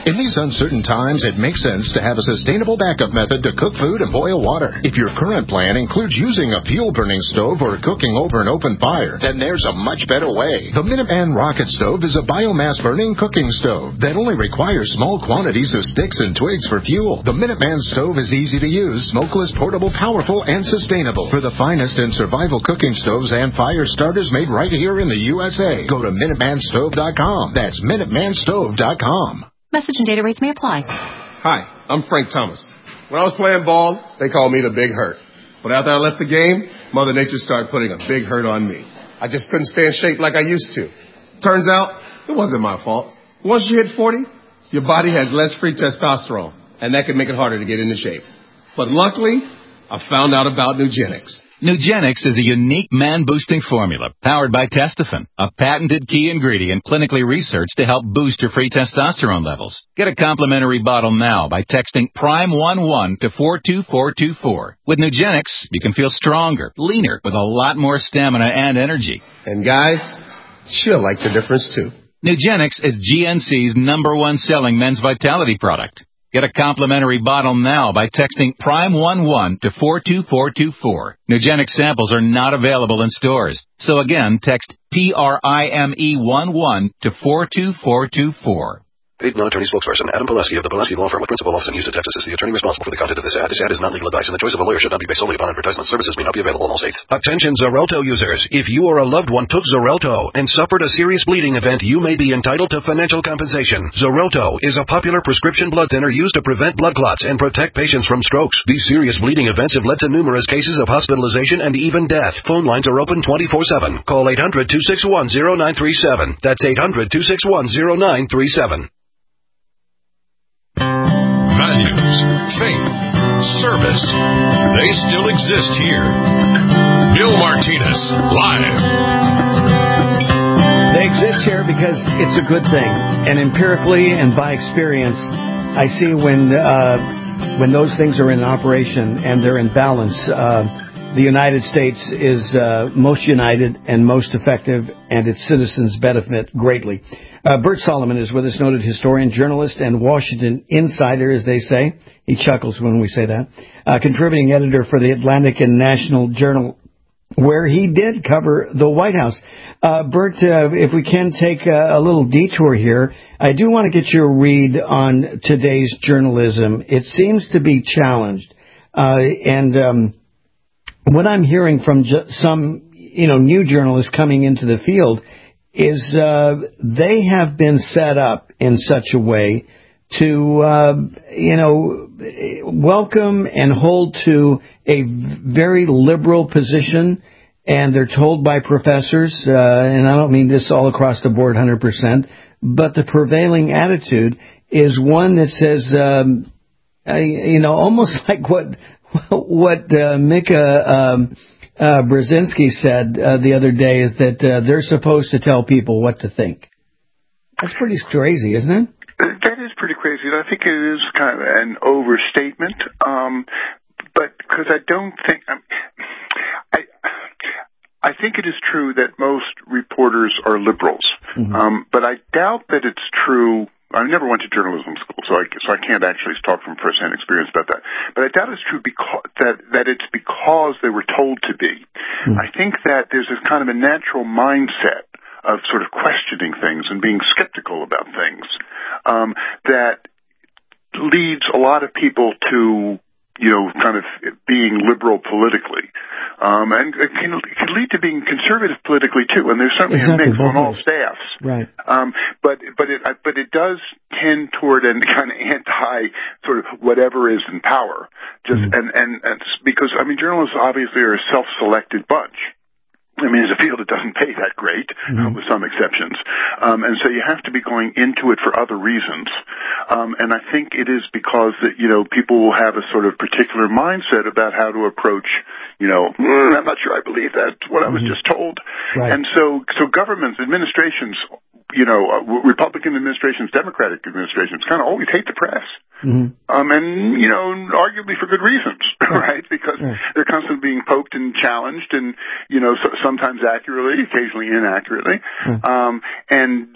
In these uncertain times, it makes sense to have a sustainable backup method to cook food and boil water. If your current plan includes using a fuel-burning stove or cooking over an open fire, then there's a much better way. The Minuteman Rocket Stove is a biomass-burning cooking stove that only requires small quantities of sticks and twigs for fuel. The Minuteman stove is easy to use, smokeless, portable, powerful, and sustainable. For the finest in survival cooking stoves and fire starters made right here in the USA, go to MinutemanStove.com. That's MinutemanStove.com. Message and data rates may apply. Hi, I'm Frank Thomas. When I was playing ball, they called me the Big Hurt. But after I left the game, Mother Nature started putting a big hurt on me. I just couldn't stay in shape like I used to. Turns out, it wasn't my fault. Once you hit 40, your body has less free testosterone, and that can make it harder to get into shape. But luckily, I found out about Nugenix. Nugenix is a unique man-boosting formula powered by Testofen, a patented key ingredient clinically researched to help boost your free testosterone levels. Get a complimentary bottle now by texting PRIME11 to 42424. With Nugenix, you can feel stronger, leaner, with a lot more stamina and energy. And guys, she'll like the difference too. Nugenix is GNC's #1 selling men's vitality product. Get a complimentary bottle now by texting PRIME11 to 42424. Nugenix samples are not available in stores. So again, text PRIME11 to 42424. Paid non-attorney spokesperson Adam Pileski of the Pileski Law Firm with principal office in Houston, Texas is the attorney responsible for the content of this ad. This ad is not legal advice, and the choice of a lawyer should not be based solely upon advertisement. Services may not be available in all states. Attention Xarelto users. If you or a loved one took Xarelto and suffered a serious bleeding event, you may be entitled to financial compensation. Xarelto is a popular prescription blood thinner used to prevent blood clots and protect patients from strokes. These serious bleeding events have led to numerous cases of hospitalization and even death. Phone lines are open 24/7. Call 800-261-0937. That's 800-261-0937. Values, faith, service, they still exist here. Bill Martinez, live. They exist here because it's a good thing. And empirically and by experience, I see when those things are in operation and they're in balance, the United States is most united and most effective, and its citizens benefit greatly. Bert Solomon is with us, noted historian, journalist, and Washington insider, as they say. He chuckles when we say that. Contributing editor for the Atlantic and National Journal, where he did cover the White House. Bert, if we can take a little detour here, I do want to get your read on today's journalism. It seems to be challenged. What I'm hearing from some, new journalists coming into the field is they have been set up in such a way to, welcome and hold to a very liberal position, and they're told by professors, and I don't mean this all across the board 100%, but the prevailing attitude is one that says, almost like what Mika Brzezinski said the other day, is that they're supposed to tell people what to think. That's pretty crazy, isn't it? That is pretty crazy. I think it is kind of an overstatement, but because I don't think I think it is true that most reporters are liberals, but I doubt that it's true. I never went to journalism school, so I can't actually talk from firsthand experience about that. But I doubt it's true because that it's because they were told to be. I think that there's this kind of a natural mindset of sort of questioning things and being skeptical about things that leads a lot of people to, kind of being liberal politically. And it can lead to being conservative politically too, and there's certainly a mix on all staffs. Right. But it does tend toward a kind of anti sort of whatever is in power. And because journalists obviously are a self-selected bunch. It's a field that doesn't pay that great, with some exceptions. And so you have to be going into it for other reasons. And I think it is because that, people will have a sort of particular mindset about how to approach, I'm not sure I believe that's what I was just told. Right. And so governments, administrations, Republican administrations, Democratic administrations kind of always hate the press. Mm-hmm. And, arguably for good reasons, right? Because they're constantly being poked and challenged and, sometimes accurately, occasionally inaccurately. And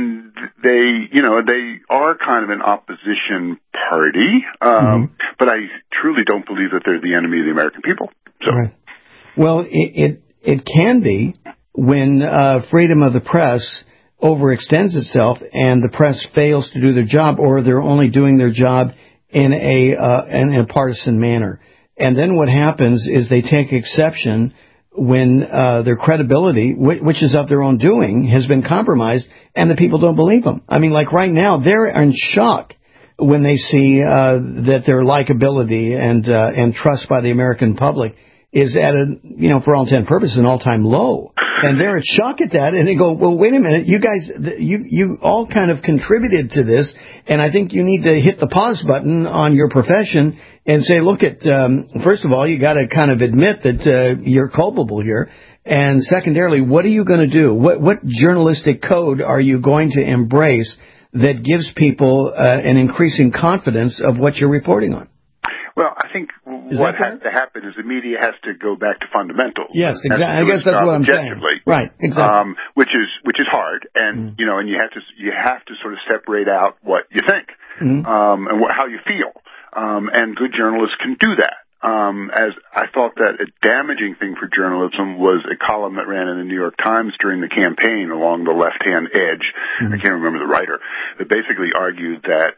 they are kind of an opposition party. But I truly don't believe that they're the enemy of the American people. So. Right. Well, it can be when freedom of the press overextends itself and the press fails to do their job, or they're only doing their job in a partisan manner. And then what happens is they take exception when their credibility, which is of their own doing, has been compromised, and the people don't believe them. I mean, like right now, they're in shock when they see that their likability and trust by the American public is at for all intent and purposes, an all-time low. And they're in shock at that, and they go, well, wait a minute, you guys, you all kind of contributed to this, and I think you need to hit the pause button on your profession and say, look, first of all, you got to kind of admit that you're culpable here, and secondarily, what are you going to do? What journalistic code are you going to embrace that gives people an increasing confidence of what you're reporting on? Well, I think what has to happen is the media has to go back to fundamentals. Yes, exactly. I guess that's what I'm saying. Right, exactly. Which is hard, and and you have to sort of separate out what you think and how you feel, and good journalists can do that. As I thought that a damaging thing for journalism was a column that ran in the New York Times during the campaign along the left-hand edge. I can't remember the writer, that basically argued that,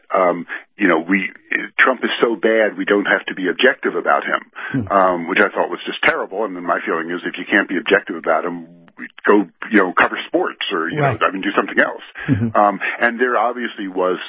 Trump is so bad we don't have to be objective about him, which I thought was just terrible. And then my feeling is if you can't be objective about him, go, cover sports or, do something else. And there obviously was,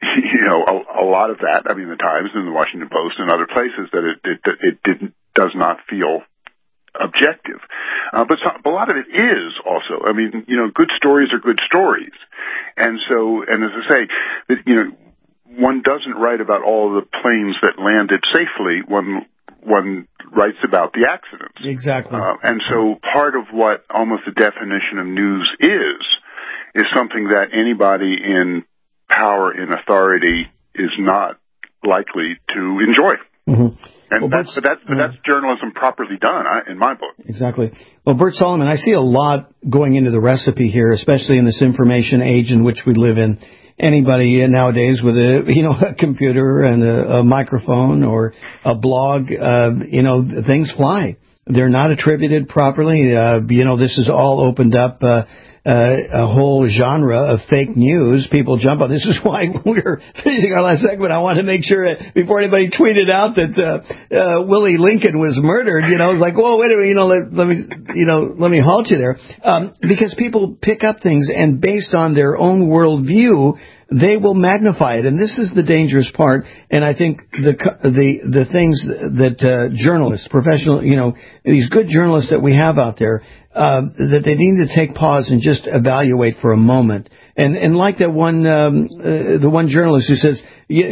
a lot of that. I mean, the Times and the Washington Post and other places that it does not feel objective. But a lot of it is also, good stories are good stories. And so, and as I say, that, one doesn't write about all the planes that landed safely. One writes about the accidents. Exactly. And so part of what almost the definition of news is something that anybody in power, in authority, is not likely to enjoy. And that's journalism properly done, in my book. Exactly. Well, Bert Solomon, I see a lot going into the recipe here, especially in this information age in which we live in. Anybody nowadays with a computer and a microphone or a blog, things fly. They're not attributed properly. This is all opened up a whole genre of fake news. People jump on. This is why we were finishing our last segment. I wanted to make sure before anybody tweeted out that Willie Lincoln was murdered. It's like, whoa, wait a minute. Let me halt you there, because people pick up things and based on their own worldview, they will magnify it, and this is the dangerous part. And I think the things that journalists, professional, these good journalists that we have out there, that they need to take pause and just evaluate for a moment. And like that one, the one journalist who says,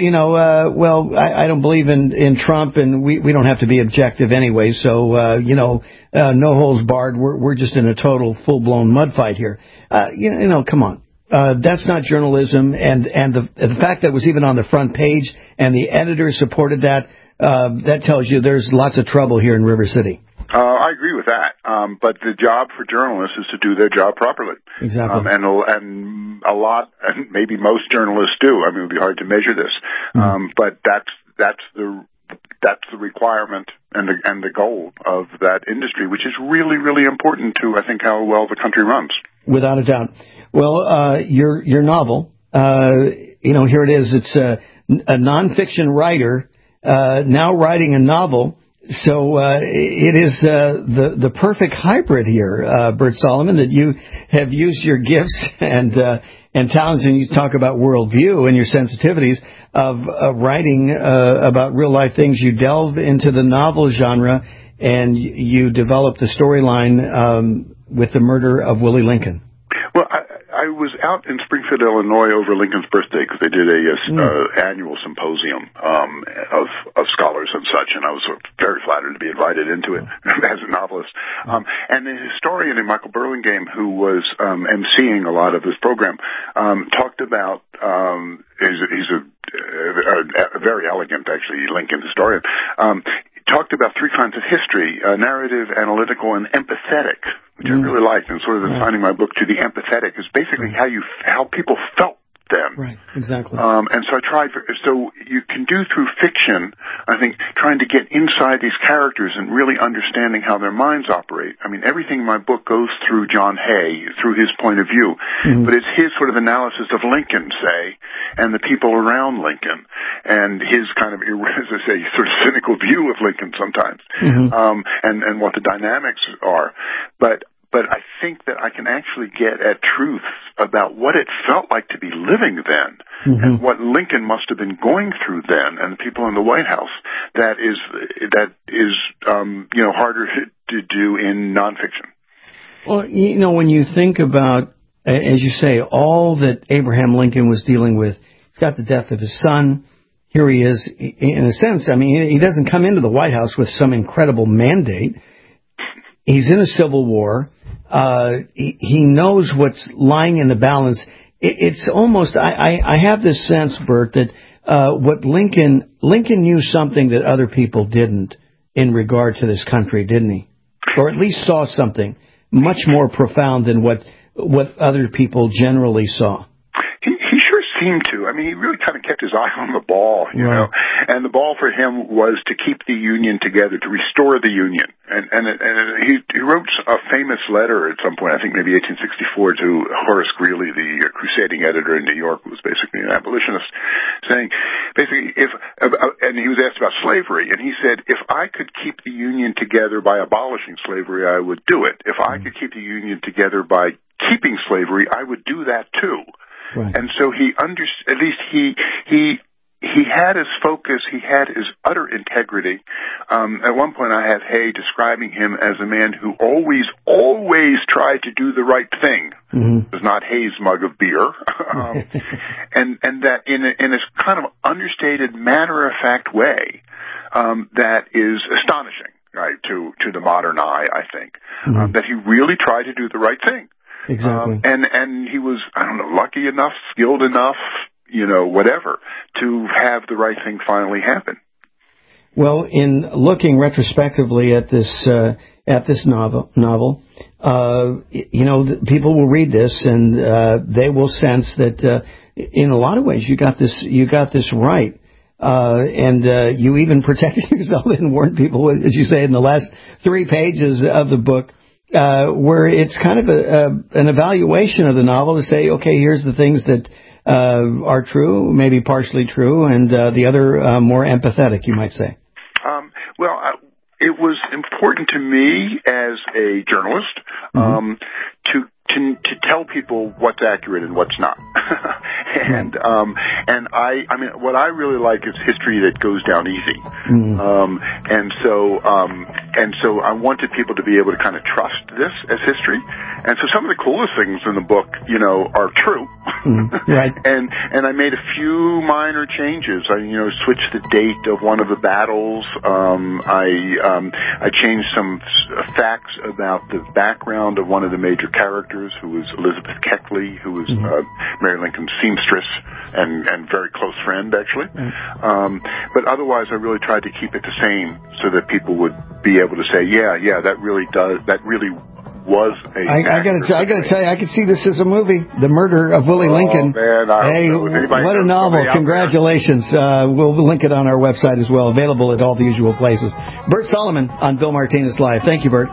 I don't believe in Trump, and we don't have to be objective anyway. So, no holds barred. We're just in a total full-blown mud fight here. Come on. That's not journalism, and the fact that it was even on the front page and the editor supported that, that tells you there's lots of trouble here in River City. I agree with that. But the job for journalists is to do their job properly. Exactly. And a lot, and maybe most journalists do. It would be hard to measure this. But that's the requirement and the goal of that industry, which is really, really important to, I think, how well the country runs. Without a doubt. Well, your novel, here it is. It's a nonfiction writer, now writing a novel. So, it is, the perfect hybrid here, Bert Solomon, that you have used your gifts and talents, and you talk about worldview and your sensitivities of writing, about real life things. You delve into the novel genre and you develop the storyline, with the murder of Willie Lincoln. Well, I was out in Springfield, Illinois, over Lincoln's birthday because they did a annual symposium of scholars and such, and I was very flattered to be invited into it as a novelist. And the historian Michael Burlingame, who was emceeing a lot of this program, talked about he's a very elegant, actually, Lincoln historian. Talked about three kinds of history: narrative, analytical, and empathetic, which I really liked. And sort of assigning my book to the empathetic is basically how people felt them. Right, exactly. And so I tried. So you can do through fiction, I think, trying to get inside these characters and really understanding how their minds operate. I mean, everything in my book goes through John Hay, through his point of view, but it's his sort of analysis of Lincoln, say, and the people around Lincoln, and his kind of, as I say, sort of cynical view of Lincoln sometimes, and what the dynamics are. But I think that I can actually get at truth about what it felt like to be living then, and what Lincoln must have been going through then, and the people in the White House. That is harder to do in nonfiction. Well, when you think about, as you say, all that Abraham Lincoln was dealing with, he's got the death of his son. Here he is, in a sense. I mean, he doesn't come into the White House with some incredible mandate. He's in a civil war. He knows what's lying in the balance. It's almost, I have this sense, Bert, that what Lincoln knew something that other people didn't in regard to this country, didn't he? Or at least saw something much more profound than what other people generally saw. He sure seemed to. I mean, he really kind of kept his eye on the ball, you know. And the ball for him was to keep the Union together, to restore the Union. And he wrote a famous letter at some point, I think maybe 1864, to Horace Greeley, the crusading editor in New York, who was basically an abolitionist, saying, basically, and he was asked about slavery, and he said, if I could keep the Union together by abolishing slavery, I would do it. If I could keep the Union together by keeping slavery, I would do that too. Right. And so at least he had his focus, he had his utter integrity. At one point I have Hay describing him as a man who always tried to do the right thing. It was not Hay's mug of beer. and that in a kind of understated, matter-of-fact way, that is astonishing, right, to the modern eye, I think, that he really tried to do the right thing. Exactly. And he was, I don't know, lucky enough, skilled enough, whatever, to have the right thing finally happen. Well, in looking retrospectively at this novel, people will read this and they will sense that in a lot of ways you got this right. And you even protected yourself and warned people, as you say, in the last 3 pages of the book, where it's kind of an evaluation of the novel to say, okay, here's the things that are true, maybe partially true, and the other more empathetic, you might say. It was important to me as a journalist to tell people what's accurate and what's not. And I mean, what I really like is history that goes down easy. And so I wanted people to be able to kind of trust this as history. And so some of the coolest things in the book, are true. Right. And I made a few minor changes. I switched the date of one of the battles. I changed some facts about the background of one of the major characters, who was Elizabeth Keckley, who was Mary Lincoln's seamstress and very close friend, actually. But otherwise, I really tried to keep it the same so that people would be able to say, yeah, that really was a... I gotta tell you, I could see this as a movie, The Murder of Willie Lincoln. Man, what a novel. Congratulations. We'll link it on our website as well, available at all the usual places. Bert Solomon on Bill Martinez Live. Thank you, Bert.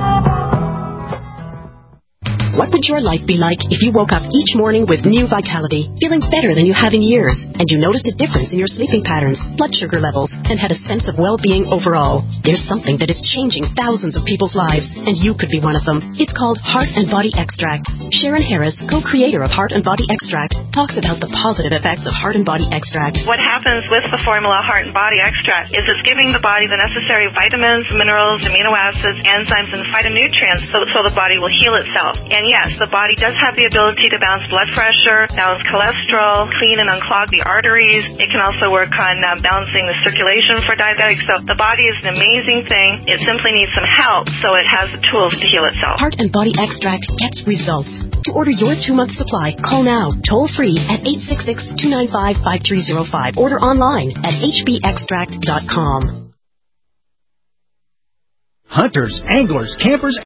What would your life be like if you woke up each morning with new vitality, feeling better than you have in years, and you noticed a difference in your sleeping patterns, blood sugar levels, and had a sense of well-being overall? There's something that is changing thousands of people's lives, and you could be one of them. It's called Heart and Body Extract. Sharon Harris, co-creator of Heart and Body Extract, talks about the positive effects of Heart and Body Extract. What happens with the formula Heart and Body Extract is it's giving the body the necessary vitamins, minerals, amino acids, enzymes, and phytonutrients so the body will heal itself. And And yes, the body does have the ability to balance blood pressure, balance cholesterol, clean and unclog the arteries. It can also work on balancing the circulation for diabetics. So the body is an amazing thing. It simply needs some help so it has the tools to heal itself. Heart and Body Extract gets results. To order your 2-month supply, call now, toll free at 866-295-5305. Order online at hbextract.com. Hunters, anglers, campers,